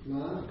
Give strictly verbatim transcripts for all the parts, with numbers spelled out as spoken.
מה?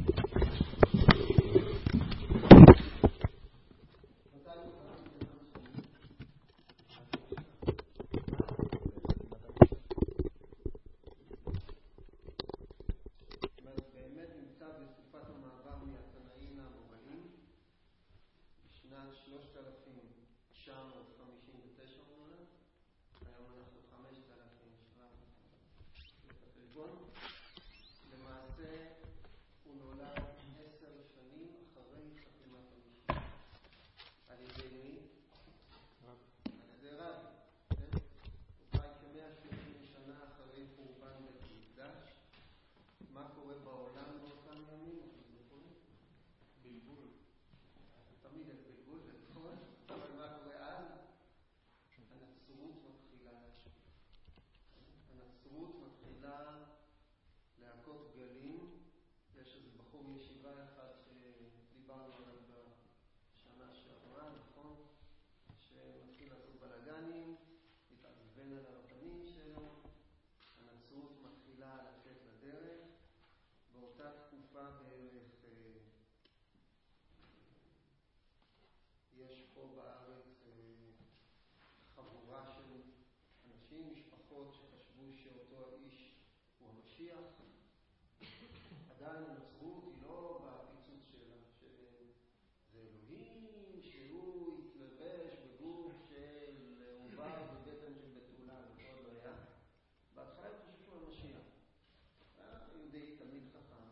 עדיין הנצרות היא לא בפיצוץ שלה, שזה אלוהים שהוא התלבש בגוף של עובר בבטן של בתולה, זה עוד לא היה. בהתחלה הם חושבים שהוא המשיח. היהודי תלמיד חכם,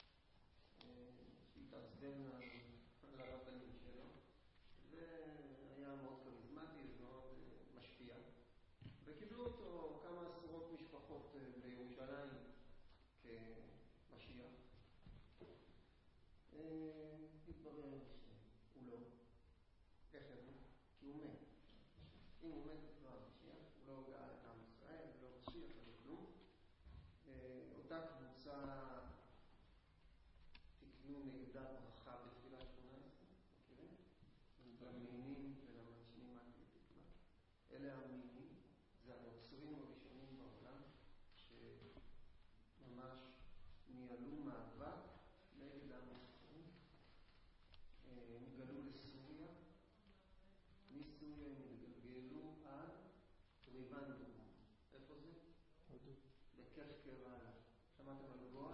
שהתעצבן על הרבנים שלו, והיה מאוד כריזמטי ומאוד משפיע. וקיבלו אותו כמה עשרות משפחות בירושלים כמשיח. התברר שהוא לא. איך ידעו? כי הוא מת. אם הוא מת זה לא המשיח, הוא לא גאל את עם ישראל, הוא לא משיח, לא כלום. אותה קבוצה תקנו נגדה ברכה בתפילת שמונה עשרה, מכירים? למינים ולמצ'נים מה תקווה. אלה המינים, זה הנוצרים הראשונים בעולם, שממש ניהלו מאבק נגד המצרים. הם גלו לסוריה, מסוריה הם התגלגלו עד טריבנדום. איפה זה? הודו. בקרקרלה. שמעתם על גואל?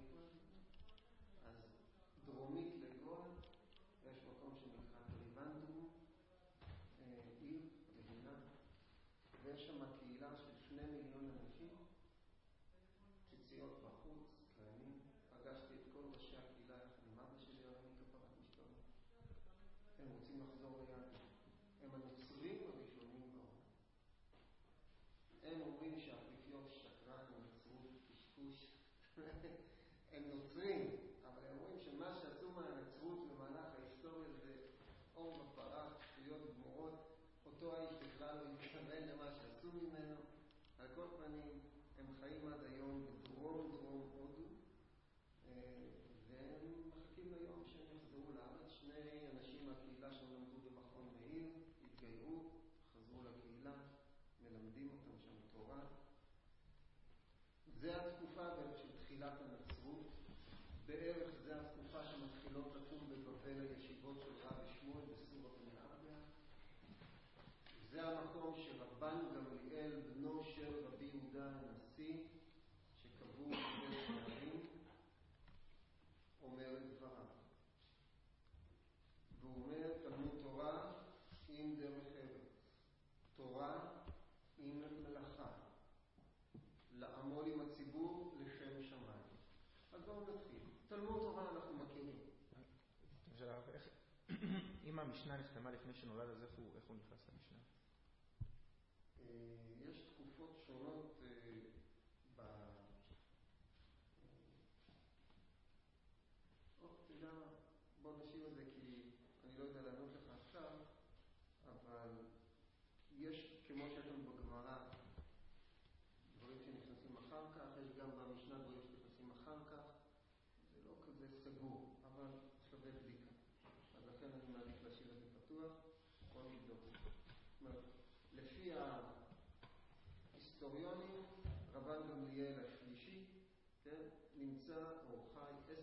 אז דרומית לגואל יש מקום שנקרא טריבנדום, עיר, מדינה, ויש שם קהילה של שני מיליון אנשים, ציציות בחוץ, קיימים. פגשתי את כל ראשי הקהילה יחד עם אבא שלי, הרבי כפרת משתמע. הם רוצים לחזור ליד. הם הנוצרים הראשונים בעולם. הם אומרים שהאפיפיור שקרן, הנוצרות, קשקוש. הם נוצרים, אבל הם אומרים שמה שעשו מהנצרות במהלך ההיסטוריה זה אור בפרה, שטויות גמורות. אותו האיש בכלל לא מתכוון למה שעשו ממנו. על כל פנים, הם חיים עד היום בדרום דרום הודו, והם מחכים ליום שהם יחזרו לארץ. שני אנשים מהקהילה שלמדו במכון מאיר, התגיירו, חזרו לקהילה, מלמדים אותם שם תורה. זה התקופה של תחילת הנצרות. בערך זה התקופה שמתחילות לקום בבבל הישיבות של רבי שמואל בסורה בנהריה. זה המקום שרבן גמליאל, בנו של רבי יהודה הנשיא, שקבור בבית שערים, אומר את דבריו. והוא אומר, תלמוד תורה עם דרך ארץ, תורה עם מלאכה, לעמול עם הציבור לשם שמיים. אז בואו נתחיל. תלמוד תורה אנחנו מכירים. אם המשנה נחתמה לפני שנולד, אז איך הוא נכנס למשנה? יש תקופות שונות ב... תדע, בוא נשאיר את זה כי אני לא יודע לענות לך עכשיו, אבל יש, כמו שיש לנו בגמרא, דברים שנכנסים אחר כך, יש גם במשנה דברים שנכנסים אחר כך, זה לא כזה סגור, אבל שווה בדיקה. אז לכן אני מעדיף להשאיר את זה פתוח, בוא נבדוק. זאת אומרת, לפי ההיסטוריונים, רבן גמליאל השלישי, כן, נמצא או חי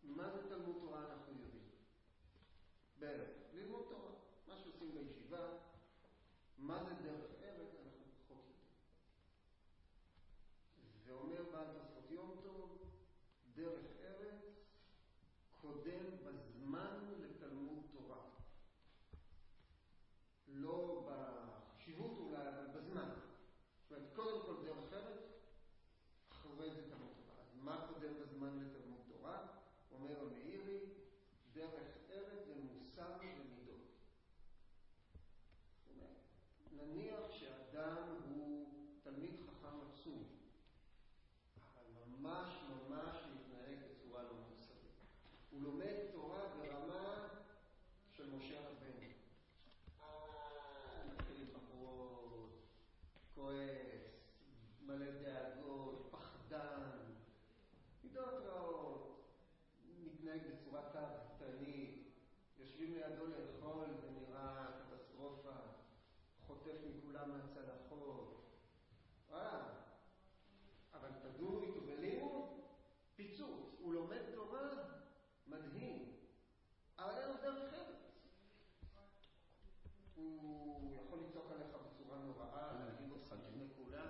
מה זה תלמוד תורה אנחנו יודעים? בערך, ללמוד תורה, מה שעושים בישיבה, מה זה דרך ארץ אנחנו פחות יודעים. ואומר בעל תוספות יום טוב, דרך ארץ קודם בזמן לתלמוד תורה. לא בחשיבות אולי, אבל בזמן. זאת אומרת, קודם כל דרך ארץ, אחרי זה תלמוד תורה. אז מה קודם בזמן לתלמוד תורה? אומר המאירי, דרך ארץ זה מוסר ומידות. זאת אומרת, נניח שאדם הוא תלמיד חכם עצום, אבל ממש ממש מתנהג בצורה לא מוסרית. הוא לומד תורה ברמה של משה רבנו. אה, מתחיל עם בחורות, כועס, מלא דאגות, פחדן, מידות רעות, מתנהג בצורה תאוותנית, יושבים לידו לאכול ונראה קטסטרופה, חוטף מכולם מהצלחות. וואלה, אבל תדונו איתו בלימוד, פיצוץ. הוא לומד תורה מדהים, אבל אין לו דרך ארץ. הוא יכול לצעוק עליך בצורה נוראה, להגיד אותך לפני כולם,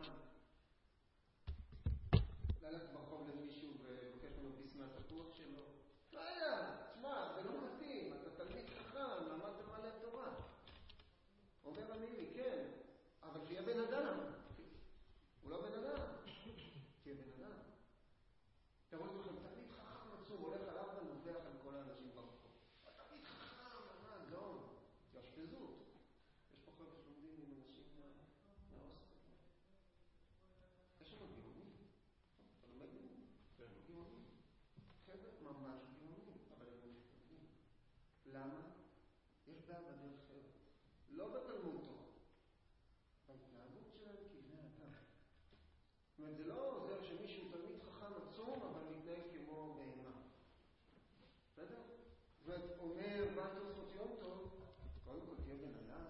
ללכת ברחוב למישהו ובקש ממנו ביס מהתפוח שלו. לא היה, תשמע, זה לא מתאים, אתה תלמיד חכם, למדת מלא תורה. אומר המאירי, כן, אבל שיהיה בן אדם. הוא לא בן אדם, שיהיה בן אדם. תראו לכם, תלמיד חכם עצום, הולך על ארבע, נובח על כל האנשים ברחוב. תלמיד חכם, מה, גאון, יאשפזות. יש פה חבר'ה שלומדים עם אנשים מהאוסטר. יש לנו גאונים. אתה לומד גאונים? כן. גאונים. חבר'ה ממש גאונים, אבל הם לא מתקדמים. למה? יש בעיה בדרך ארץ. לא בתלמוד תורה. בהתנהגות שלהם כבני אדם. זאת אומרת, זה לא עוזר שמישהו תלמיד חכם עצום, אבל מתנהג כמו בהמה. בסדר? זאת אומרת, אומר בעל תוספות יום טוב, קודם כל תהיה בן אדם,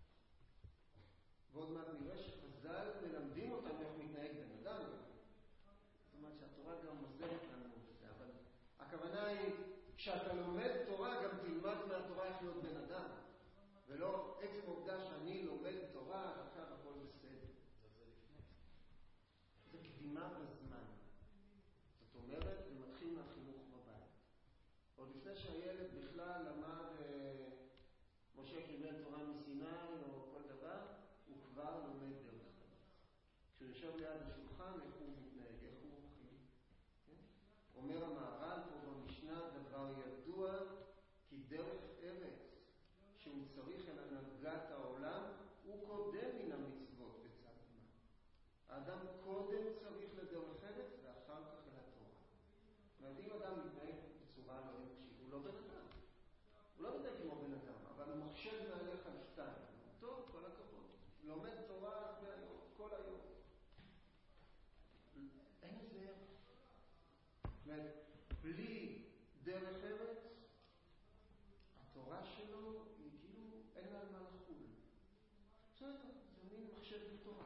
ועוד מעט נראה שחז"ל מלמדים אותנו איך מתנהג בן אדם. זאת אומרת שהתורה גם עוזרת לנו בזה, אבל הכוונה היא, כשאתה לומד תורה, גם תלמד מהתורה איך להיות בן אדם. ולא עצם עובדה שאני לומד תורה, עכשיו הכל בסדר. זה לפני. זה קדימה בזמן. זאת אומרת, זה מתחיל מהחינוך בבית. עוד לפני שהילד בכלל למד, משה קיבל תורה מסיני או כל דבר, הוא כבר לומד דרך ארץ. כשהוא יושב ליד השולחן, איך הוא מתנהג, איך הוא אוכל. כן? אומר המהר"ל פה במשנה, דבר ידוע, כי דרך ארץ שהוא צריך אל הנהגת העולם, הוא קודם מן המצוות בצד מה. האדם קודם צריך לדרך ארץ ואחר כך אל התורה. זאת אומרת, אם אדם מתנהג בצורה לא אנושית, הוא לא בן אדם. הוא לא מתנהג כמו בן אדם, אבל הוא מחשב מעליך על שתיים. טוב, כל הכבוד. לומד תורה מהיום, כל היום. אין איזה ערך. זאת אומרת, בלי דרך ארץ, התורה שלו היא כאילו אין לה מה לחול. בסדר, זה מין מחשב בתורה.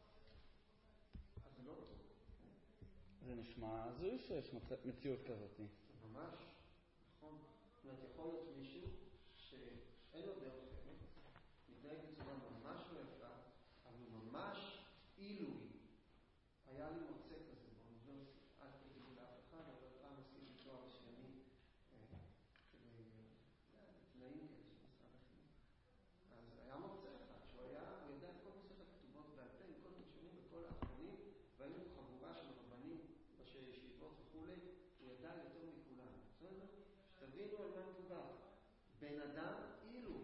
אז זה לא טוב. זה נשמע הזוי שיש מציאות כזאת. זה ממש, נכון. זאת אומרת, יכול להיות מישהו שאין לו דרך ארץ, מתנהג בצורה ממש לא יפה, אבל הוא ממש עילוי. היה לי מוצא כזה באוניברסיטה, אל תגידו לאף אחד, אבל פעם עשיתי תואר שני כדי תנאים כאלה של משרד החינוך. אז היה מרצה אחד שהוא היה, הוא ידע את כל מסכת הכתובות בעל פה, עם כל הראשונים וכל האחרונים, והיינו חבורה של רבנים, ראשי ישיבות וכולי, הוא ידע יותר מכולם. בסדר? שתבינו על מה מדובר. בן אדם אילו,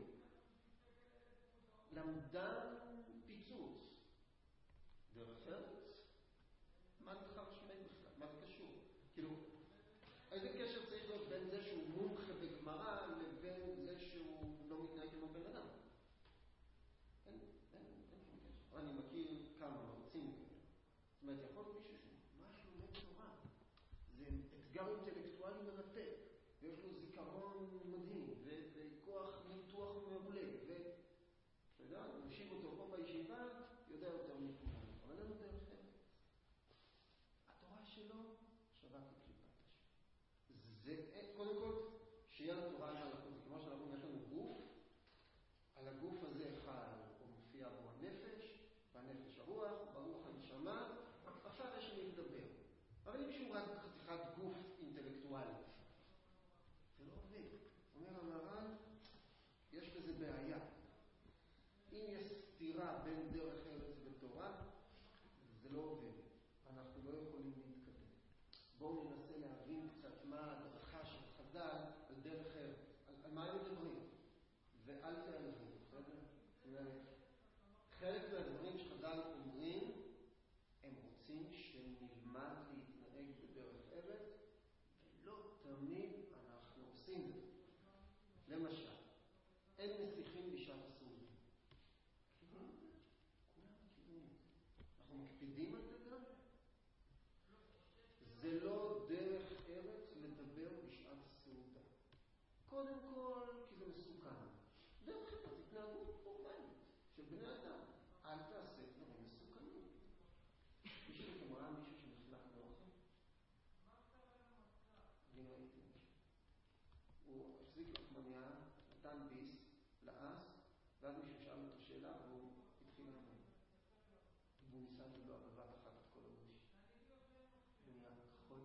למדן פיצוץ, דרך ארץ, מה נתחר שמי בכלל? מה זה קשור? כאילו, איזה קשר צריך להיות בין זה שהוא מומחה בגמרא לבין זה שהוא לא מתנהג כמו בן אדם? אין, אין, אין שום קשר. אני מכיר כמה מרצים כאלה. זאת אומרת, יכול להיות מישהו שהוא ממש לומד תורה. זה אתגר אינטלקטואלי מרתק, ויש לו זיכרון מדהים, וכוח ניתוח מעולה, ואתה יודע, נושיב אותו פה בישיבה, יודע יותר מכולם. אבל אין לו דרך ארץ. התורה שלו שווה כקליפת השם. זה אבל אם שהוא רק חתיכת גוף אינטלקטואלי, זה לא עובד. אומר המהר"ל, יש בזה בעיה. אם יש סתירה בין דרך ארץ ותורה, זה לא עובד. אנחנו לא יכולים להתקדם. בואו ננסה להבין קצת מה הדרכה של חז"ל על דרך ארץ. על, על מה הם מדברים? ואל תעלבו, בסדר? זאת אומרת, חלק מהדברים שחז"ל אומרים, הם רוצים שנלמד להתנהג בדרך ארץ, ולא תמיד אנחנו עושים את זה. למשל, אין נסיכים בשעת הסעודה. כולם מכירים את זה. אנחנו מקפידים על זה גם? זה לא דרך ארץ לדבר בשעת הסעודה. קודם כל, כי זה מסוכן. דרך ארץ, התנהגות פורמלית של בני אדם. אל תעשה דברים מסוכנים. מישהו כמראה מישהו שנחלק באוכל? אני ראיתי מישהו. הוא החזיק לחמניה, נתן ביס, לעס, ואז מישהו שאל אותו שאלה והוא התחיל לעמוד. והוא ניסה לבלוע בבת אחת את כל הגוש. הוא נהיה כחול.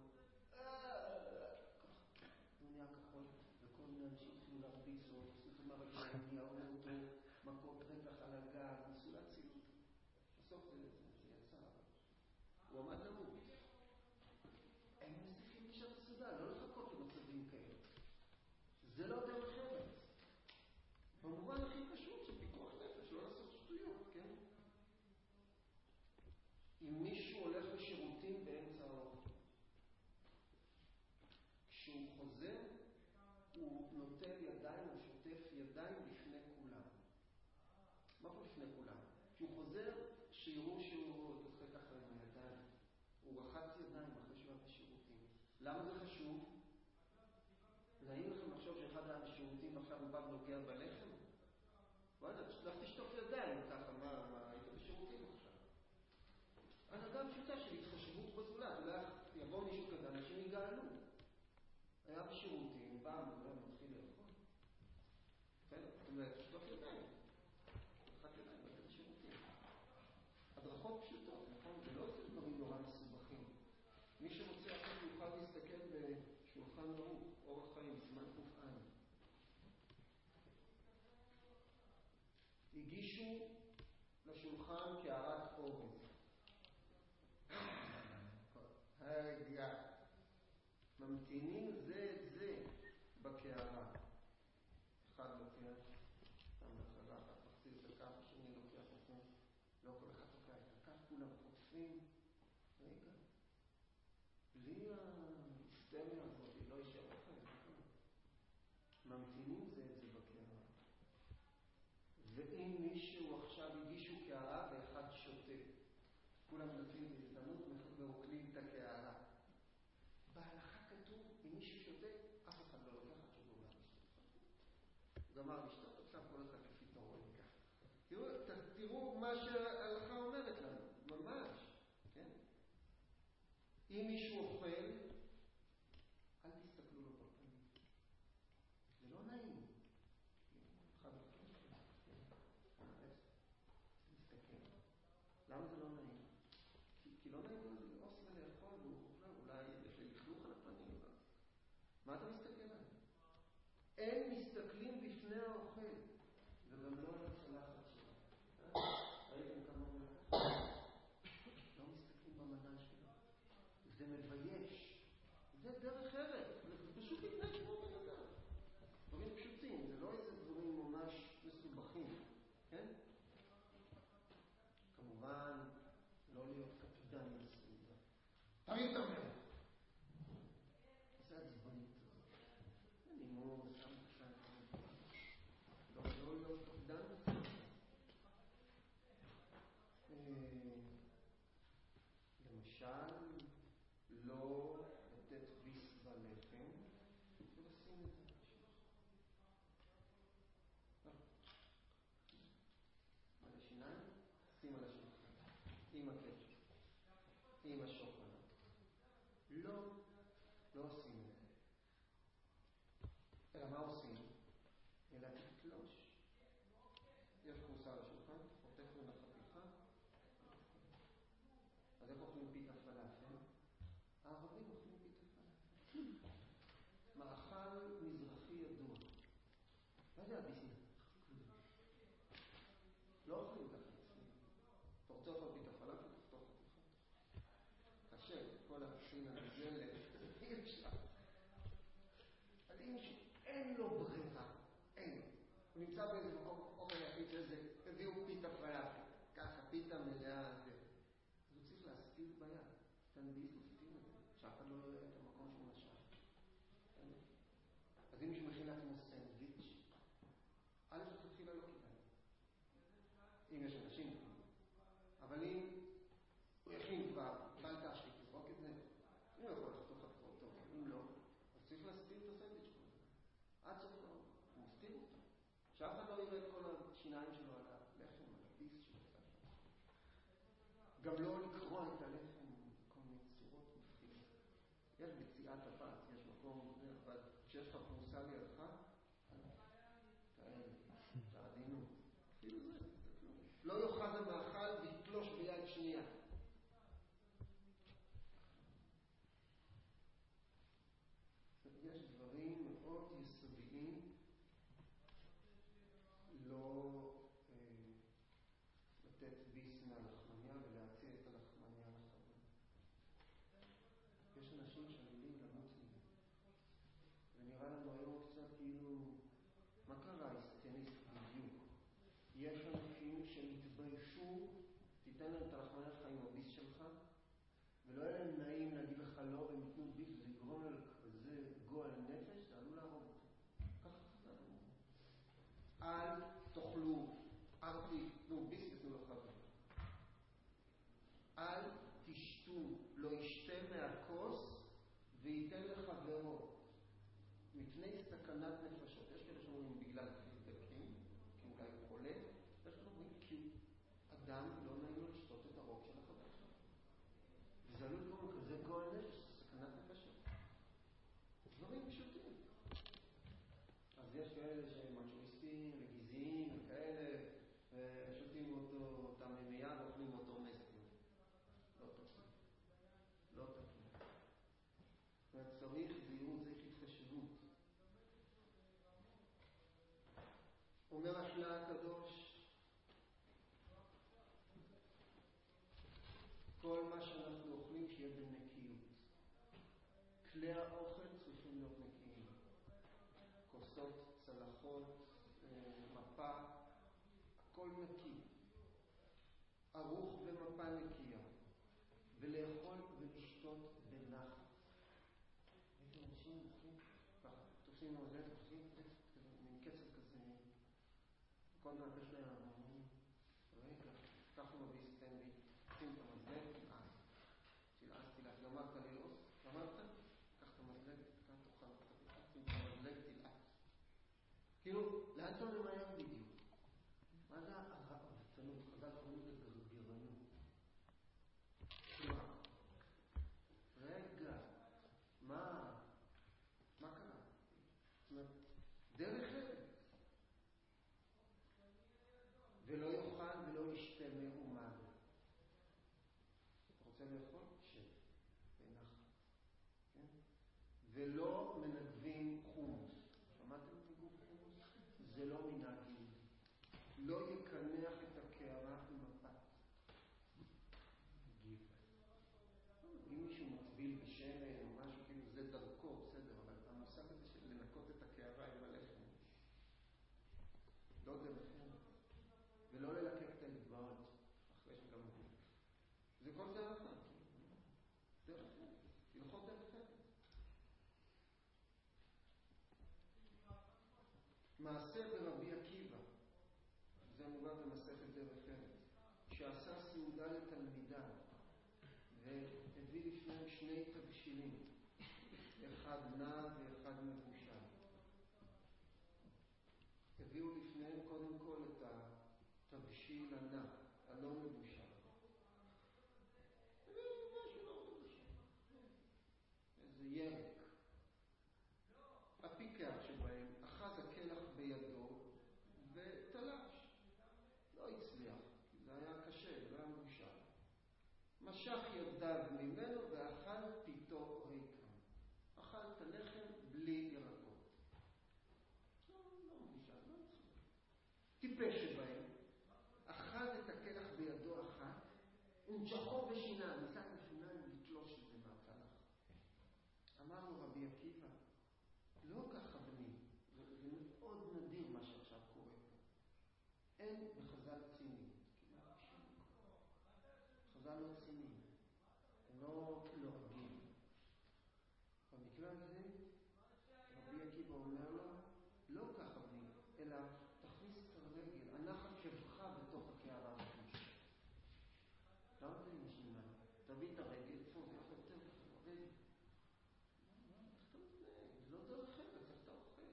הוא נהיה כחול, וכל מיני אנשים התחילו להרביץ לו, סליחה מה רגע, יערו אותו, מכות רצח על הגב, ניסו להציל אותו. בסוף זה יצא. הוא עמד למות. הם נסיכים בשעת הסעודה, לא לחכות למצבים כאלה. זה לא דרך ארץ. במובן הכי פשוט של פיקוח נפש, לא לעשות שטויות, כן? אם מישהו הולך לשירותים באמצע האוכל, כשהוא חוזר, הוא נוטל ידיים או שוטף ידיים לפני כולם. מה פה לפני כולם? כשהוא חוזר, שיראו שהוא דוחק אחרי עם הידיים. הוא רחץ ידיים אחרי שהוא היה בשירותים. למה זה חשוב? נעים לכם לחשוב שאחד היה בשירותים ועכשיו הוא בא ונוגע בלחם? וואלה, לך תשטוף ידיים ככה, מה, מה, היית בשירותים עכשיו? הנהגה פשוטה של התחשבות בזולת, אולי יבוא מישהו כזה, אנשים יגאלו. היה בשירותים, בא, אולי מתחיל לאכול. כן? זאת אומרת, תשטוף ידיים. תשטוף ידיים, היית בשירותים. הדרכות פשוטות, נכון? זה לא איזה דברים נורא מסובכים. מי שרוצה אחרי יוכל להסתכל בשולחן ערוך, אורח חיים, סימן קופ"ע. הגישו לשולחן קערת אורז. הגע. ממתינים זה את זה בקערה. אחד לוקח, שם לחלה, אחד מחזיר את הכף, השני לוקח אותו. לא כל אחד תוקע את הכף, כולם חוטפים. רגע. בלי ההיסטריה הזאת, לא יישאר לכם. ממתינים זה את זה בקערה. ואם מישהו עכשיו הגישו קערה ואחד שותה, כולם נותנים בהזדמנות ואוכלים את הקערה. בהלכה כתוב, אם מישהו שותה, אף אחד לא לוקח עד שהוא גומר לשתות. הוא גמר לשתות, עכשיו כל אחד כפי תורו ייקח. תראו, תראו מה שההלכה אומרת לנו, ממש, כן? אם מישהו אוכל, אל תסתכלו לו בפנים. זה לא נעים. אחד אוכל, תסתכל. למה זה לא נעים? כי, כי לא נעים לו לאוס ולאכול, ואולי יש לי לכלוך על הפנים. מה אתה מסתכל עליו? אין מסתכלים בפני האוכל, וגם לא על הצלחת שלו. ראיתם כמה מלאכה? לא מסתכלים במנה שלו. זה מבייש. זה דרך ארץ. זה פשוט מתנהג כמו בן אדם. דברים פשוטים, זה לא איזה דברים ממש מסובכים. כן? כמובן, לא להיות קפידן לסעודה. תמיד אתה אומר. זה עצבנית הזאת. זה נימוס, שם קצת. לא, לא להיות קפידן לסעודה. למשל, לא לתת ביס בלחם ולשים את זה בשביל. על השיניים, שים על השולחן. עם הקטשופ. עם השוקולד. לא, לא עושים את זה. אלא מה עושים? אלא תתלוש. יש פרוסה על השולחן, חותך מן החתיכה. אז איך אוכלים פיתה פלאפל? ארבע להכין על זה, אי אפשר. אז אם אין לו ברירה, אין. הוא נמצא באיזה מקום, אוכל להכין שזה, הביאו פיתה פלאפל, ככה, פיתה מלאה על זה. אז הוא צריך להסתיר ביד. תנביס מסתיר את זה, שאף אחד לא יראה את המקום שהוא נשאר. אז אם מישהו מכין לעצמו סנדוויץ', א' לכתחילה לא כדאי. אם יש אנשים, אבל אם הוא יכין כבר, בל תשתיק, תזרוק את זה, אם הוא יכול לחתוך חתכות טוב, אם לא, אז צריך להסתיר את הסנדוויץ' כל זה. עד סוף לא, הוא מסתיר אותו. שאף אחד לא יראה את כל השיניים שלו על הלחם, על הביס שהוא עושה שם. גם לא לקרוע את הלחם כל מיני צורות מפחידות. יש בציעת הפת, יש מקום, אבל כשיש לך פרוסה לידך, כאלה, תעדינות. אפילו זה, זה כלום. לא יאכל המאכל ויתלוש ביד שנייה. יש דברים מאוד יסודיים לא אה, לתת ביס מהלחמניה ולהציע את הלחמניה לחבר. יש אנשים שעלולים למות מזה. ונראה לנו היום קצת כאילו, מה קרה איסטניסט בדיוק? יש אנשים שמתביישו, תיתן להם את הלחמניה שלך עם הביס שלך, ולא היה להם נעים להגיד לך לא, והם יתנו ביס, זה יגרום על כזה גועל נפש, זה עלול להרוג אותו. ככה חז"ל אמרו. אל תאכלו, אל תיתנו ביס, תתנו לחבר. אל תשתו, לא ישתה מהכוס וייתן לחברו. מפני סכנת נפשות. יש כאלה שאומרים בגלל חיידקים, כי אולי הוא חולה, יש כאלה אומרים כי אדם לא נעים לו לשתות את הרוק של החבר שלו. וזה עלול קוראים כזה גועל נפש, סכנת נפשות. דברים פשוטים. אז יש כאלה שהם מצ'ואיסטים וגזעיים וכאלה, ושותים אותו, אותם מיד ואוכלים אותו מסטים. לא תקין. לא תקין. וצריך זהירות, צריך התחשבות. אומר השלה הקדוש, כל מה שאנחנו אוכלים שיהיה בנקיות. כלי האוכל צריכים להיות נקיים. כוסות, צלחות, מפה, הכל נקי. ערוך ומפה נקייה. ולאכול ולשתות בנחת. יש אנשים הולכים ככה, תופסים מוזלת, תופסים מין קצב כזה. כל כך יש להם אמונים. רגע, ככה מביס סטנדי, שים את המזלג, אז. תלעזתי לך, גמרת ללעוס? גמרת? קח את המזלג, כאן תאכל אותך, שים את המזלג, תלעז. כאילו, לאן אתה ממהר בדיוק? מה זה הרעבתנות? חז"ל קוראים לזה גרגרנות. מה? רגע, מה? מה קרה? זאת אומרת, דרך ארץ. ולא יאכל ולא ישתה מאומן. אתה רוצה לאכול? שב. בנחת. כן? ולא מנגבים חומוס. שמעתם מנגוב חומוס? זה לא מנהג יהודי. לא יקנח את הקערה עם הפת. גיב. אם מישהו מטביל בשמן או משהו, כאילו זה דרכו, בסדר, אבל המושג הזה של לנקות את הקערה עם הלחם. לא דרך ארץ. ולא ללקק את האצבעות, אחרי שגם הוא. זה כל זה הלכה. דרך ארץ. הלכות דרך ארץ. מעשה ברבי עקיבא, זה מובא במסכת דרך ארץ, שעשה סעודה לתלמידיו, והביא לפניהם שני תבשילים, אחד נע ואחד מבושל. הביאו לפניהם קודם כל את התבשיל הנע, הלא מבושל. הביאו משהו לא מבושל. איזה ירק. הפיקח שבהם אחז הכלח בידו ותלש. לא הצליח, כי זה היה קשה, זה היה מבושל. משך ידיו ממנו ואכל פיתו ריקם. אכל את הלחם בלי ירקות. לא, לא מבושל, לא הצליח. טיפש שבהם, אחז את הכלח בידו אחת, ונשכו בשיניים, ניסה את השיניים לתלוש את זה מהצלח. לו רבי עקיבא, לא ככה בני, זה, זה מאוד נדיר מה שעכשיו קורה פה. אין בחז"ל ציניות, חז"ל לא ציניים, הם לא לועגים. במקרה הזה, רבי עקיבא אומר לו, לא ככה בני, אלא תכניס את הרגל, הנח עקבך בתוך הקערה הקדושה. למה זה משנה? תביא את הרגל, פה זה יכול יותר ככה, הרגל. איך אתה מתנהג? זה לא דרך ארץ, איך אתה אוכל?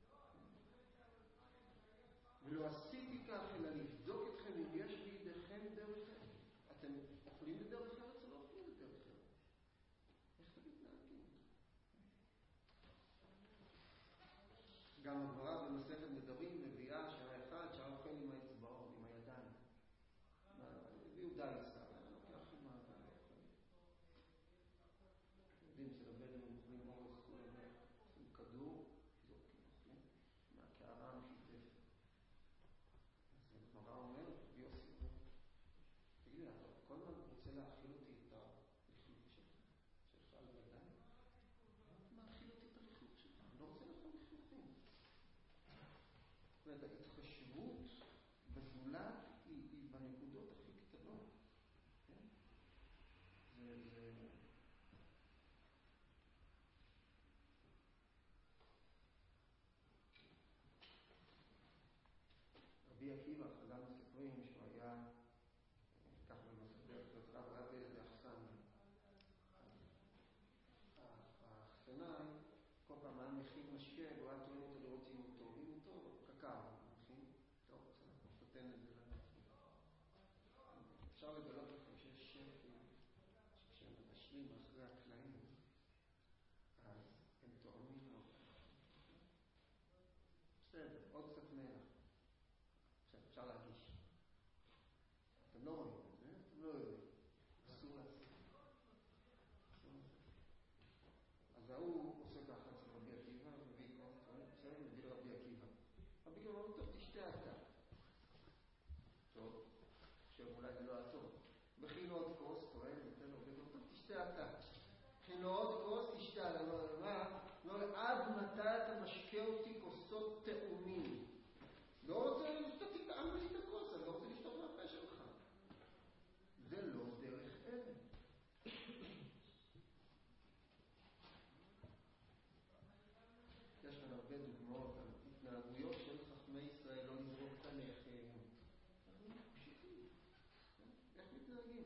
ולא עשיתי כך, אלא לבדוק אתכם אם יש בידיכם דרך ארץ. אתם אוכלים לדרך ארץ או לא אוכלים לדרך ארץ? איך אתם מתנהגים? גם הגמרא במסכת נדרים מביאה שהאחד שהיה אוכל עם האצבעות, עם הידיים. הביאו דייסה, לוקח עם האדם האוכל. יודעים שלבדם הם אוכלים אורז כולם, עושים כדור, זורקים אוכלים, מהקערה המשותפת. אז הגמרא אומרת, רבי יוסי אומר, תגיד לי, אתה כל הזמן רוצה להאכיל אותי את הלכלוך שלך, שלך על הידיים? מה מאכיל אותי את הלכלוך שלך? אני לא רוצה לאכול לכלוכים. זאת אומרת, ההתחשבות בזולת היא, היא בנקודות הכי קטנות. כן? זה, זה... רבי עקיבא, חז"ל מספרים שהוא היה, כך במספר, רב רב איזה אכסניה. האכסנאי, כל פעם היה מכין משקה, והוא היה טוען אותו לראות אם הוא טוב. אם הוא טוב, קקאו, מכין. טוב, אנחנו נותן את זה לנפש. אפשר לגלות לכם שיש שפים, שכשהם מבשלים אחרי הקלעים, אז הם תורמים לו. בסדר, עוד קצת מלח. עכשיו, אפשר להגיש. אתם לא רואים את זה, אתם לא יודעים. אסור לעשות. אז ההוא עושה ככה אצל רבי עקיבא, מביא כוס, בסדר, מביא לרבי עקיבא. רבי עקיבא אומר, טוב, תשתה אתה. טוב, שאולי זה לא היה טוב. מכין עוד כוס, טוען, נותן רבי עקיבא, טוב, תשתה אתה. מכין עוד כוס, תשתה. מה? עד מתי אתה משקה אותי כוסות תאומים? לא רוצה לשתות תטעם לי את הכוס, אני לא רוצה לשתות מהפה שלך. זה לא דרך ארץ. יש כאן הרבה דוגמאות על התנהגויות של חכמי ישראל, לא לזרוק את הלחם. אנחנו פשוטים. איך מתנהגים?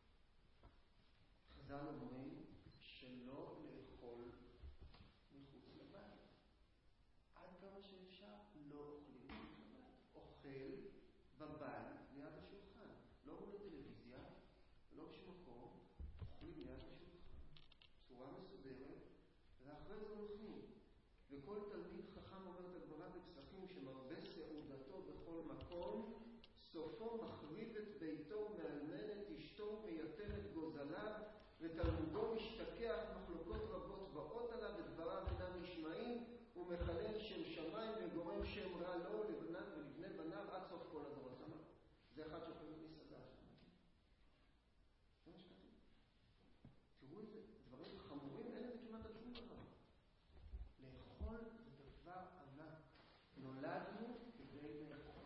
חז"ל אומרים שלא לאכול מחוץ לבית. עד כמה שאפשר לא אוכלים מחוץ לבית. אוכל בבית ליד השולחן. לא מול הטלוויזיה, לא בשום מקום, אוכלים ליד השולחן. צורה מסודרת, ואחרי זה הולכים. וכל תלמיד חכם אומרת הגמרא בפסחים שמרבה סעודתו בכל מקום, סופו מחריב את ביתו, מאלמן את אשתו, מייתר את גוזליו, ותלמודו משתכח מחלוקות רבות באות עליו, ודבריו אינם נשמעים, ומחלל שם שמיים וגורם שם רע לו לבנם ולבני בניו עד סוף כל הדורות. זה אחד שאוכל במסעדה שם. זה מה שכתוב. תראו איזה דברים חמורים, אין לזה כמעט על שום דבר. לאכול זה דבר ענק. נולדנו כדי לאכול.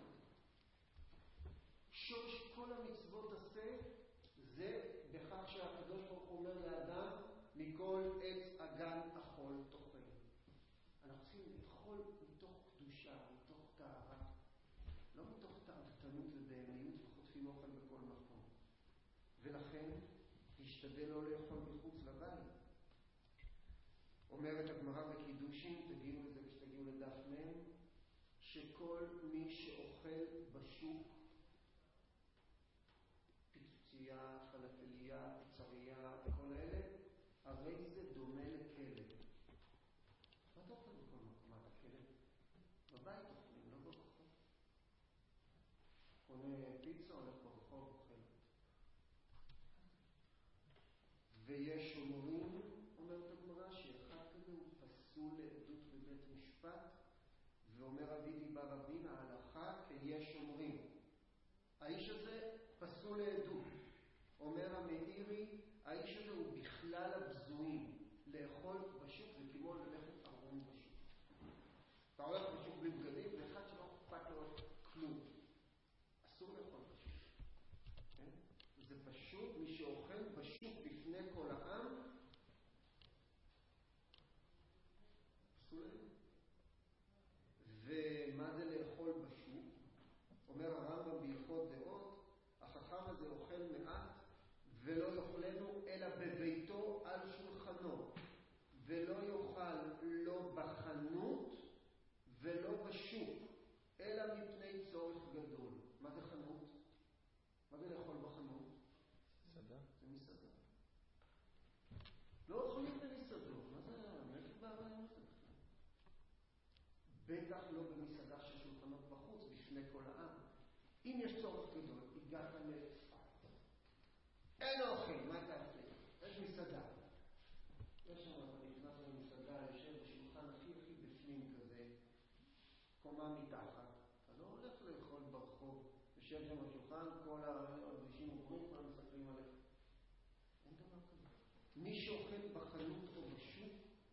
שורש כל המצוות עשה זה בכך שהקדוש ברוך הוא אומר לאדם, מכל עץ הגן אכול תאכל. אנחנו צריכים לאכול מתוך קדושה, מתוך טהרה, לא מתוך תאוותנות ובהמיות וחוטפים אוכל בכל מקום. ולכן תשתדל לא לאכול מחוץ לבית. אומרת הגמרא בקידושין, תגיעו לזה כשתגיעו לדף מ', שכל מי שאוכל בשוק, פיצוצייה, פלאפליה, פיצריה וכל אלה, הרי זה דומה לכלב. מה אתה אוכל בכל מקום? מה אתה כלב? בבית אוכלים, לא ברחוב. קונה פיצה, הולך ברחוב, אוכל. ויש אומרים, אומרת הגמרא, שאחד כזה הוא פסול לעדות בבית משפט, ואומר רבי דיבר רבין, ההלכה כיש אומרים. האיש הזה פסול לעדות. אומר המאירי, האיש הזה הוא בכלל הבזויים. לאכול בשוק זה בשוק בפני כל העם, פסול לאדות. ומה זה לאכול בשוק? אומר הרמב"ם בהלכות דעות, החכם הזה אוכל מעט ולא יאכלנו אלא בביתו על שולחנו, ולא יאכל לא בחנות ולא בשוק, אלא מפני צורך גדול. מה זה חנות? מה זה לאכול בחנות? מסעדה? זה מסעדה. לא אוכלים במסעדות. מה זה? מאיפה בא הרעיון הזה בכלל? בטח לא במסעדה של שולחנות בחוץ בפני כל העם. אם יש צורך גדול, הגעת לצפת. אין אוכל, מה תעשה? יש מסעדה. יש שם, אתה נכנס למסעדה, יושב בשולחן הכי הכי בפנים כזה, קומה מתחת. אתה לא הולך לאכול ברחוב, יושב שם בשולחן, כל האנשים עוברים, כל המסתכלים עליך. אין דבר כזה. מי שאוכל בחנות או בשוק,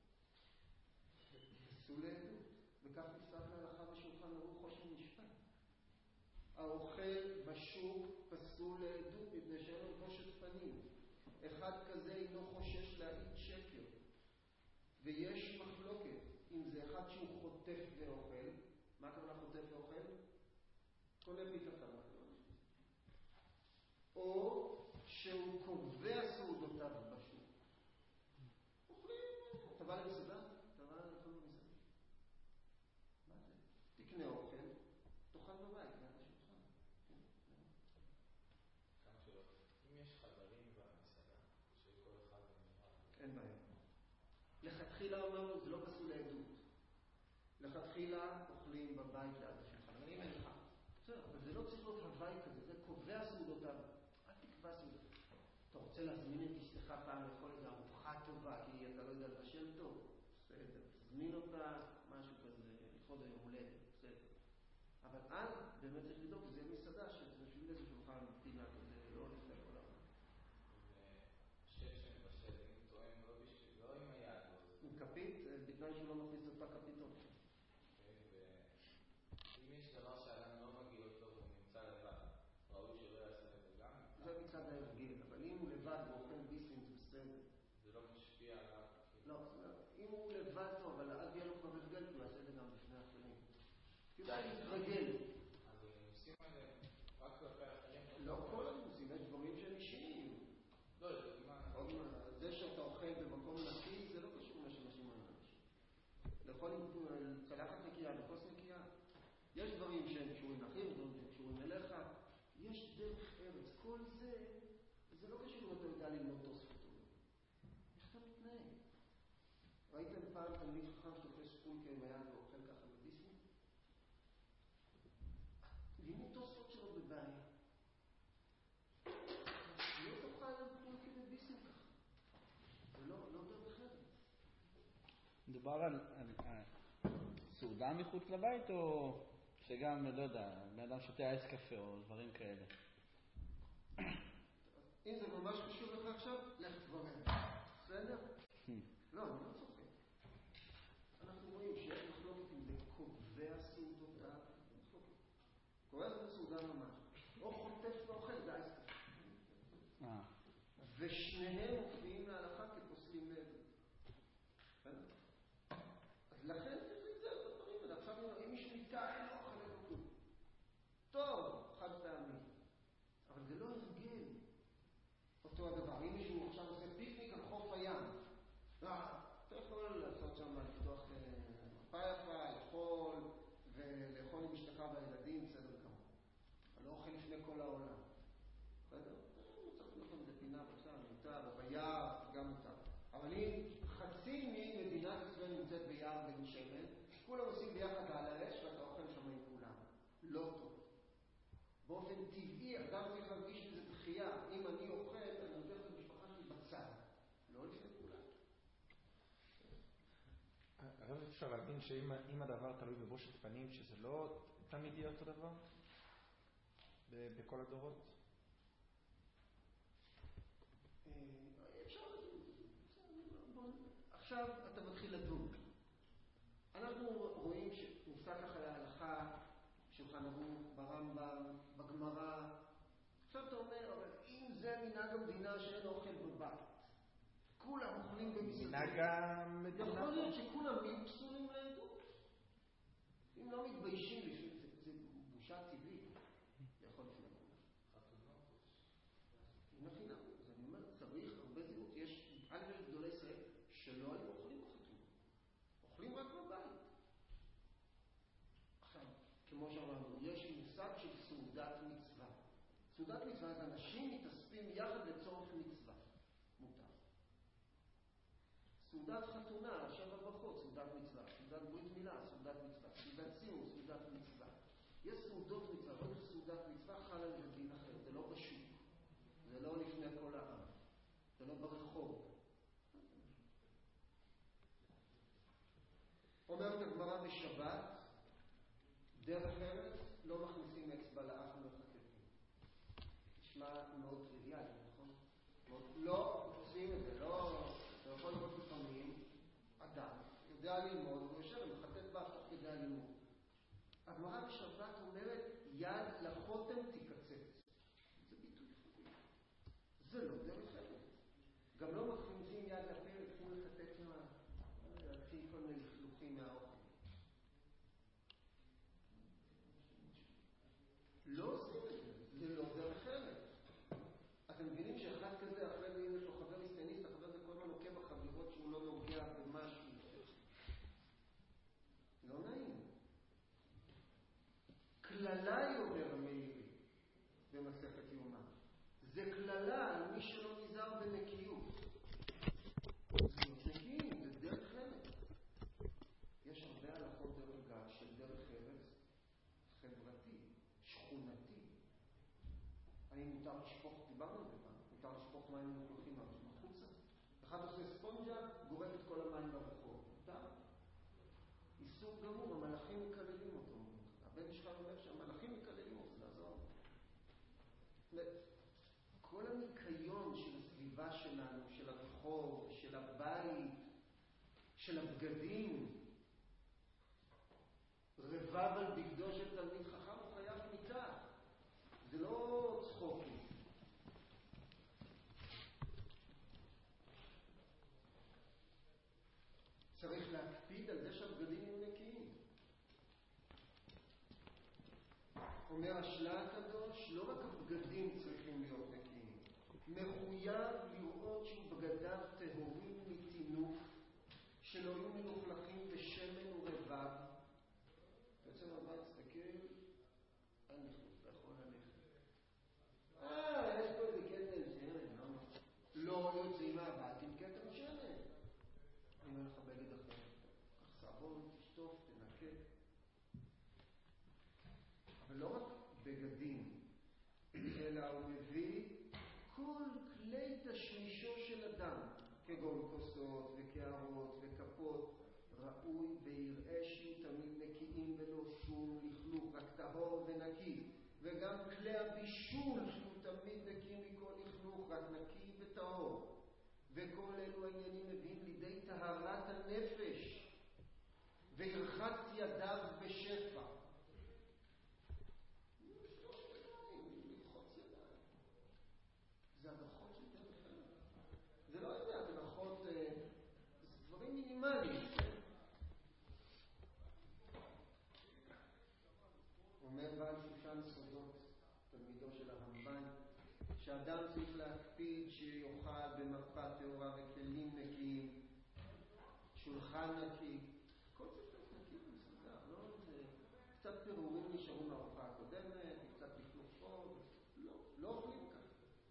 פסול לאדות. וכך נפסק להלכה בשולחן ערוך חושן משפט. האוכל בשוק פסול לאדות, מפני שאין לו בושת פנים. אחד כזה אינו חושש להעיד שקר. ויש מחלוקת, אם זה אחד שהוא חוטף ואוכל, מה הכוונה חוטף ואוכל? קונה פיתתה מחלוקת. או שהוא קובע סעודותיו בשוק. אוכלים, אתה בא למסעדה? אתה בא לאכול במסעדה. מה זה? תקנה אוכל, תאכל בבית, ליד השולחן. כמה שאלות. אם יש חדרים במסעדה, שכל אחד נפרד. אין בעיה. לכתחילה אמרנו, זה לא פסול לעדות. לכתחילה אוכלים בבית ליד השולחן. אבל אם אין לך, בסדר, אבל זה לא צריך להיות הוואי כזה, זה קובע סעודותיו. אל תקבע סעודותיו. אתה רוצה להזמין את אשתך פעם לאכול איזו ארוחה טובה, כי אתה לא יודע לבשל טוב, בסדר. תזמין אותה, משהו כזה, לכבוד היום הולדת, בסדר. אבל אז באמת צריך לדאוג, זה מסעדה שתשביל איזה שולחן פינה כזה, לא לפני כל העולם. שף שמבשל, אם הוא טועם לא בשביל, לא עם היד, עם כפית, בתנאי שהוא לא מכניס אותה כפיתון. אם יש דבר שאדם לא מגיע אותו והוא נמצא לבד, ראוי שלא יעשה את זה גם? זה מצד ההרגל, אבל אם הוא לבד ואוכל ביסים זה בסדר. זה לא משפיע עליו? לא, אם הוא לבד טוב, אבל אז יהיה לו כבר הרגל, הוא יעשה את זה גם בפני אחרים. כדאי להתרגל. אז הנימוסים האלה רק כלפי אחרים? לא כל הנימוסים, יש דברים שהם אישיים. לא, לדוגמה. זה שאתה אוכל במקום נקי, זה לא קשור מה שאנשים אומרים לאנשים. לאכול עם צלחת נקייה, לכוס נקייה. יש דברים שהם קשורים לאחרים, דברים שהם קשורים אליך. יש דרך ארץ. כל זה, זה לא קשור אם אתה יודע ללמוד תוספות או לא. איך אתה מתנהג? ראיתם פעם תלמיד חכם שתופס פולקה עם היד ואוכל ככה בדיסני? לימוד תוספות שלו בבית. לא תוכל פולקה בדיסני ככה. זה לא, לא דרך ארץ. מדובר על, על, על סעודה מחוץ לבית, או שגם, לא יודע, בן אדם שותה אייס קפה או דברים כאלה? אם זה ממש חשוב לך עכשיו, לך תברר. בסדר? לא, אני לא צוחק. אנחנו רואים שיש מחלוקת אם זה קובע סעודותיו. קובע זה סעודה ממש. או חוטף ואוכל, זה אייס קפה. ושניהם מופיעים להלכה כפוסלים לעדות. בסדר? אז לכן צריך להיזהר בדברים האלה. עכשיו אם מישהו ניתן, אין לו אוכל, אין לו כלום. טוב, חד פעמי. אבל זה לא הרגל. אותו הדבר. אם מישהו עכשיו עושה פיקניק על חוף הים, אתה יכול לעשות שם, לפתוח מפה יפה, לאכול, ולאכול עם אשתך והילדים, בסדר גמור. אבל לא אוכל לפני כל העולם. בסדר? צריך לאכול איזה פינה בצד, מותר, או ביער, גם מותר. אבל אם חצי ממדינת ישראל נמצאת ביער בן שמן, כולם עושים ביחד על האש ואתה אוכל שם עם כולם. לא טוב. באופן טבעי, אדם צריך להרגיש בזה דחייה. אם אני אוכל, אני נותן את המשפחה שלי בצד. לא לפני כולם. הרב אפשר להבין שאם הדבר תלוי בבושת פנים, שזה לא תמיד יהיה אותו דבר? בכל הדורות? אפשר לדון. עכשיו אתה מתחיל לדון. אנחנו רואים שנפסק ככה להלכה, שולחן ערוך, ברמב"ם, בגמרא. עכשיו אתה אומר, אבל אם זה מנהג מנהג המדינה שאין אוכל בבית. כולם אוכלים במסעדות. מנהג המדינה. יכול להיות שכולם יהיו פסולים לעדות. אם לא מתביישים בשביל זה, זה בושה טבעית. יכול לפני כולם. נכי נמי. אז אני אומר, צריך הרבה זהות. יש על יש גדולי ישראל שלא היו אוכלים בחתונה. אוכלים רק בבית. עכשיו, כמו שאמרנו, יש מושג של סעודת מצווה. סעודת מצווה, אז אנשים מתאספים יחד לצורך מצווה. מותר. סעודת חתונה, שבע ברכות, סעודת מצווה. סעודת ברית מילה, סעודת מצווה. סעודת סיום, סעודת מצווה. יש סעודות מצווה, אבל סעודת מצווה חל על דין אחר. זה לא בשוק. זה לא לפני כל העם. זה לא ברחוב. אומרת הגמרא בשבת, דרך ארץ לא מכניסים אצבע לאף ומחטטים. נשמע מאוד טריוויאלי, נכון? לא עושים את זה, לא... אתה יכול להיות לפעמים אדם יודע ללמוד, הוא יושב ומחטט באחת כדי הלימוד. הגמרא בשבת אומרת, יד לחותם תיקצץ. זה ביטוי חביב. זה לא דרך ארץ. גם לא מכניסים יד לפה, לפעמים לחטט מה... להציג כל מיני לכלוכים מהאוכל. לא עושים את זה, זה לא דרך ארץ. אתם מבינים שאחד כזה, אחרי זה יש לו חבר מסטניסט, החבר זה כל הזמן נוקה בחביבות שהוא לא נוגע במשהו. לא נעים. כללה אומר המאירי במסכת יומא. זה כללה על מי שלא נזהר בנקיות. זה נקיים, זה דרך ארץ. יש הרבה הלכות דרך אגב של דרך ארץ חברתי, שכונתי. האם מותר לשפוך, דיברנו על זה פעם, מותר לשפוך מים מלוכלכים מחוצה. אחד עושה ספונג'ה, גורף את כל המים ברחוב. מותר? איסור גמור, המלאכים מקללים אותו. הבן שלך אומר שהמלאכים מקללים אותו, לעזור. כל הניקיון של הסביבה שלנו, של הרחוב, של הבית, של הבגדים, רבב על בגדו של תלמיד חכם הוא חייב מיטה. זה לא צחוקים. צריך להקפיד על זה שהבגדים יהיו נקיים. אומר השלה הקדוש, לא רק הבגדים צריכים להיות נקיים. מחויב לראות שבגדיו טהורים מטינוף, שלא יהיו מלוכלכים בשמן ורבב. בעצם הבא תסתכל, אין נכנס, אתה יכול ללכת. אה, יש פה איזה קטן שמן, לא? לא יוצאים מהבית עם קטן שמן. אני אומר לך בגד אחר. קח סעבון, תשטוף, תנקה. אבל לא רק בגדים, אלא הוא מביא כל כלי תשמישו של אדם, כגון כוסות וקערות וכפות, ראוי ויראה שיהיו תמיד נקיים ולא שום לכלוך, רק טהור ונקי. וגם כלי הבישול שיהיו תמיד נקיים מכל לכלוך, רק נקי וטהור. וכל אלו העניינים מביאים לידי טהרת הנפש, וירחץ ידיו בשפע. זה הדרכות של דרך ארץ. זה לא יודע, הדרכות, זה דברים מינימליים. אומר בעל שושן סודות, תלמידו של הרמב"ן, שאדם צריך להקפיד שיאכל במרפא טהורה וכלים נקיים, שולחן נקי, כל זה קצת נקי ומסודר, לא? זה קצת פירורים נשארו מהארוחה הקודמת, קצת לכלוך פה, לא, לא אוכלים ככה.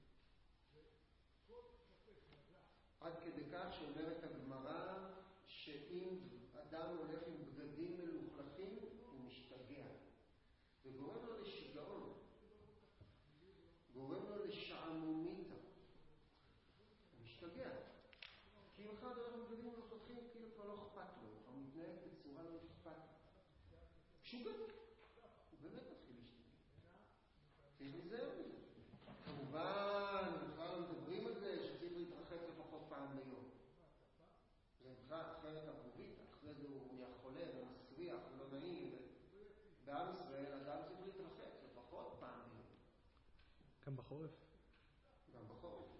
עד כדי כך שאומרת הגמרא שאם אדם הולך עם בגדים מלוכלכים הוא משתגע וגורם לו לשיגעון, גורם לו לשעמומיתה, הוא משתגע כי אם אחד הולך עם בגדים מלוכלכים כאילו כבר לא אכפת לו, הוא מתנהג בצורה לא אכפת לו, משוגע, הוא באמת מתחיל להשתגע. צריך להיזהר מזה. כמובן בכלל לא מדברים על זה שצריך להתרחץ לפחות פעם ביום. זה בכלל אחרת אבובית, אחרי זה הוא נהיה חולה ומסריח ולא נעים. בעם ישראל אדם צריך להתרחץ לפחות פעם ביום. גם בחורף? גם בחורף.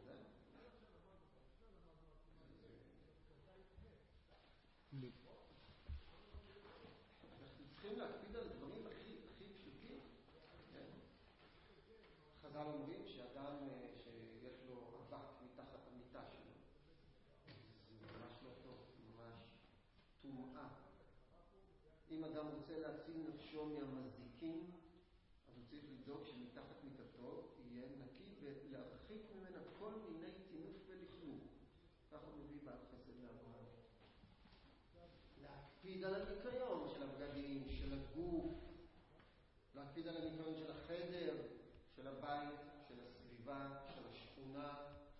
אם אדם רוצה להציל נפשו מהמזיקים, אז הוא צריך לדאוג שמתחת מיטתו יהיה נקי ולהרחיק ממנה כל מיני טינוף ולכלוך. ככה הוא מביא בעל חסד לאברהם. להקפיד על הניקיון של הבגדים, של הגוף, להקפיד על הניקיון של החדר, של הבית, של הסביבה, של השכונה.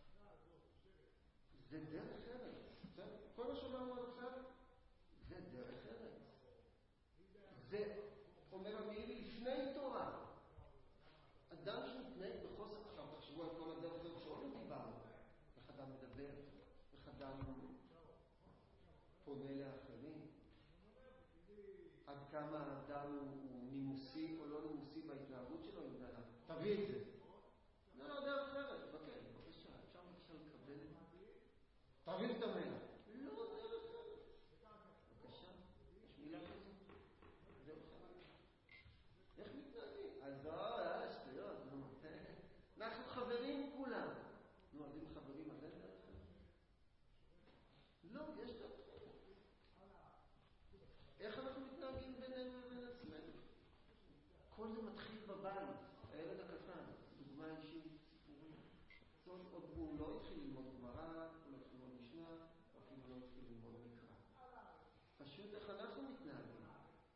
זה דרך ארץ. כל מה שאומרנו עד עכשיו, זה דרך ארץ. זה אומר המילים לפני תורה. אדם שמתנהג בחוסר, עכשיו תחשבו על כל הדרך הזאת שעוד לא דיברנו. איך אדם מדבר, איך אדם פונה לאחרים. עד כמה האדם הוא נימוסי או לא נימוסי בהתנהגות שלו, יודע לה, תביא את זה. זה לא דרך אחרת, בבקשה, בבקשה, אפשר בבקשה לקבל את זה. תביא את המלח. לא דרך אחרת. בבקשה, יש מילה כזאת? דרך אחרת. איך מתנהגים? אז לא, יאללה, שטויות, נו. אנחנו חברים כולם. נו, אז אם חברים, אז אין דרך אחרת? לא, יש דרך אחרת. איך אנחנו מתנהגים בינינו ובין עצמנו? כל זה מתחיל בבית, הילד הקטן, דוגמה אישית, סיפורים. זאת עוד הוא לא התחיל ללמוד גמרא, הוא לא התחיל ללמוד משנה, או אפילו לא התחיל ללמוד מקרא. פשוט איך אנחנו מתנהגים.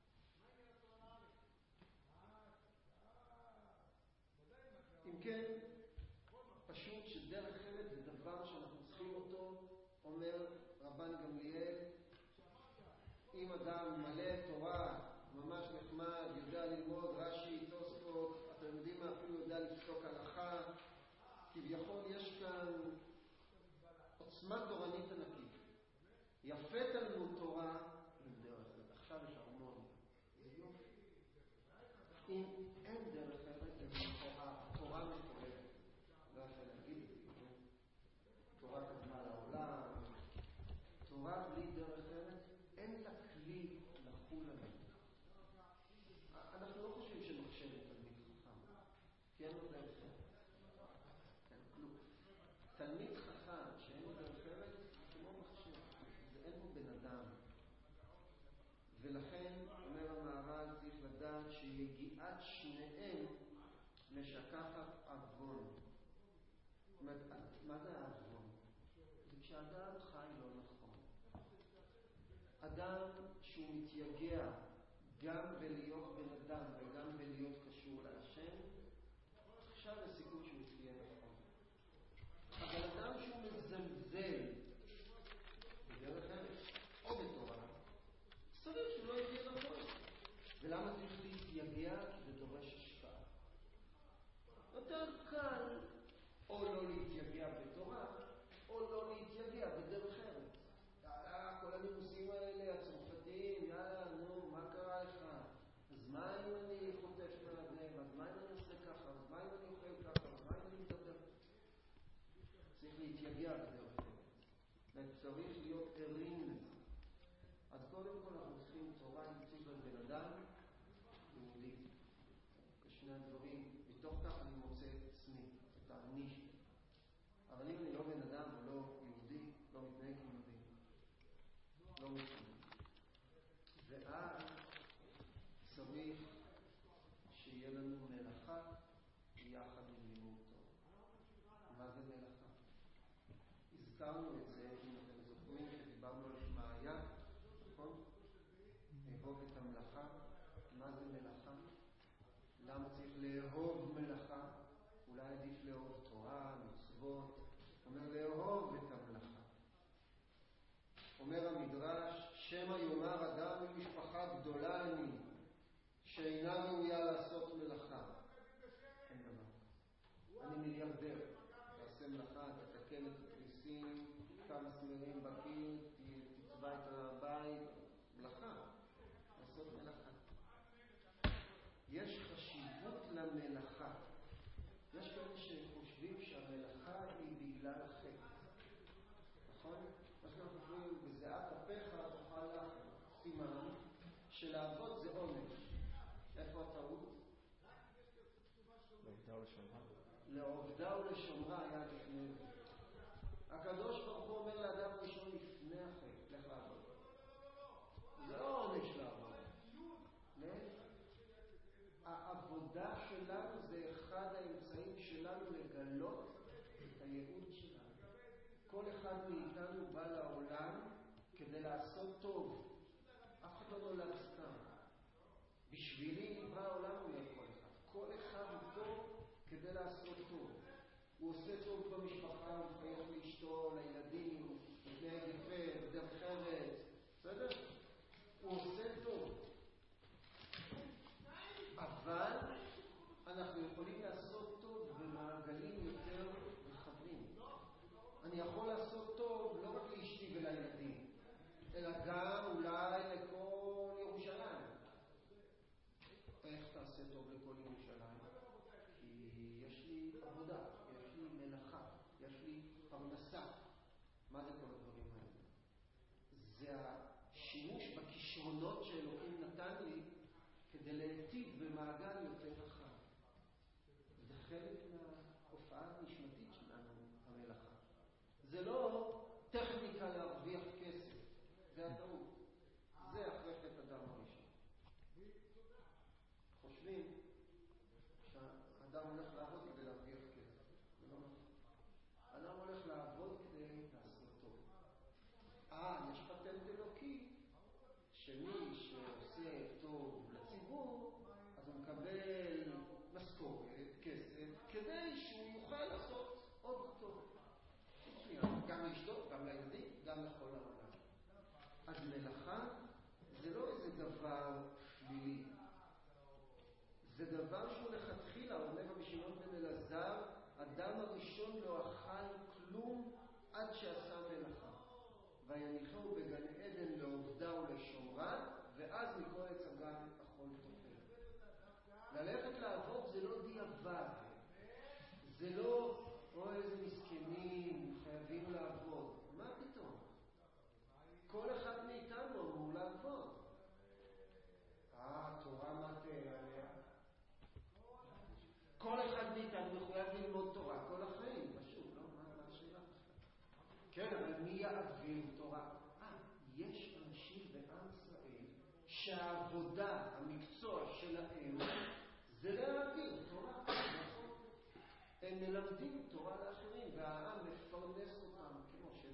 אם כן, פשוט שדרך ארץ זה דבר שאנחנו צריכים אותו, אומר רבן גמליאל, אם אדם מלא תורה, ממש נחמד, יודע ללמוד רש"י, תוספות, אתם יודעים מה, אפילו יודע לפסוק הלכה, כביכול יש כאן עוצמה תורנית ענקית. יפה תלמוד תורה, דרך ארץ, עכשיו יש הרמוניה. זה יופי. אם אין דרך ארץ, זה התורה מפורדת. לא יכול להגיד את זה. תורה קדמה לעולם. תורה בלי דרך ארץ, אין לה כלי לחול עלינו. אנחנו לא חושבים שמחשב הוא תלמיד חכם. כי אין לו דרך ארץ. אין כלום. תלמיד חכם שאין לו דרך ארץ, כמו מחשב. זה אין לו בן אדם. ולכן, אומר המהר"ל, צריך לדעת שיגיעת שניהם משכחת עוון. מה זה העוון? זה כשאדם חי לא נכון. אדם שהוא מתייגע גם בלהיות בן אדם וגם בלהיות קשור להשם, עכשיו הסיכוי שהוא תהיה נכון. אבל אדם שהוא מזלזל בדרך ארץ או בתורה, צריך שהוא לא יהיה נכון. ולמה צריך להתייגע? כי זה דורש השפעה. יותר קל או לא להתייגע בתורה, או לא להתייגע בדרך ארץ. יאללה, כל הנימוסים האלה, הצרפתיים, יאללה, נו, מה קרה לך? אז מה אם אני חוטף מהזה? אז מה אם אני עושה ככה? אז מה אם אני אוכל ככה? אז מה אם אני מדבר? צריך להתייגע בדרך ארץ. וצריך להיות ערים לזה. אז קודם כל אנחנו צריכים תורה להציג על בן אדם יהודי. כשני הדברים, מתוך כך אני מוצא את עצמי, את האני שלי. אבל אם אני לא בן אדם ולא יהודי, לא מתנהג יהודי, לא מתנהג. ואז צריך שיהיה לנו מלאכה יחד עם לימוד תורה. מה זה מלאכה? הזכרנו את זה, אם אתם זוכרים, שדיברנו על שמעיה, נכון? לאהוב את המלאכה. מה זה מלאכה? למה צריך לאהוב מלאכה? אולי עדיף לאהוב תורה, מצוות. אומר לאהוב את המלאכה. אומר המדרש, שמא יאמר אדם ממשפחה גדולה אני, שאינה ראויה לעשות מלאכה. אין דבר. אני מיליארדר. תעשה מלאכה, תתקן את התריסים, כמה סמרים בקיר, תצבע את הבית. מלאכה. לעשות מלאכה. יש חשיבות למלאכה. יש כאלה שחושבים שהמלאכה היא בגלל החטא. נכון? מה שאנחנו חושבים, בזיעת אפיך תאכל לחם. סימן שלעבוד זה עונש. איפה הטעות? לעובדה ולשומרה. לעובדה ולשומרה היה לפני זה. הקדוש ברוך הוא אומר לאדם ראשון לפני החטא, לך לעבוד. זה לא עונש לעבוד. כל אחד מאיתנו בא לעולם כדי לעשות טוב. אף אחד לא נולד סתם. בשבילי נברא העולם, אומר כל אחד. כל אחד הוא טוב כדי לעשות טוב. הוא עושה טוב במשפחה, הוא מחייך לאשתו, לילדים, מתנהג יפה, בדרך ארץ, בסדר? הוא עושה טוב. אבל אנחנו יכולים לעשות טוב במעגלים יותר רחבים. אני יכול לעשות טוב לא רק לאשתי ולילדים, אלא גם אולי לכל ירושלים. איך תעשה טוב לכל ירושלים? כי יש לי עבודה, יש לי מלאכה, יש לי פרנסה. מה זה כל הדברים האלה? זה השימוש בכישרונות שאלוהים נתן לי כדי להיטיב במעגל יותר רחב. זה חלק מההופעה הנשמתית שלנו, המלאכה. זה לא טכניקה להרוויח כסף, זה הטעות. זה אחרי חטא אדם הראשון. חושבים שהאדם הולך לעבוד כדי להרוויח כסף. זה לא נכון. האדם הולך לעבוד כדי לעשות טוב. אה, יש פטנט אלוקי שמי שעושה טוב לציבור, אז הוא מקבל משכורת, כסף, כדי שהוא יוכל לעשות עוד טוב. גם לאשתו, גם לילדים, גם לכל העולם. אז מלאכה זה לא איזה דבר שלילי. זה דבר שהוא לכתחילה, אומר רבי שמעון בן אלעזר, אדם הראשון לא אכל כלום עד שעשה מלאכה. ויניחהו בגן עדן לעובדה ולשומרה, ואז מכל עץ הגן אכול תאכל. ללכת לעבוד זה לא דיעבד. זה לא, או איזה מסכנים, חייבים לעבוד. מה פתאום? כל אחד מאיתנו אמור לעבוד. אה, תורה מטה עליה. כל אחד מאיתנו מחויב ללמוד תורה כל החיים, פשוט, לא? מה השאלה בכלל? כן, אבל מי יעביר תורה? אה, יש אנשים בעם ישראל שהעבודה, המקצוע שלהם, זה להעביר תורה. נכון? הם מלמדים תורה לאחרים, והעם מפרנס אותם כמו ש...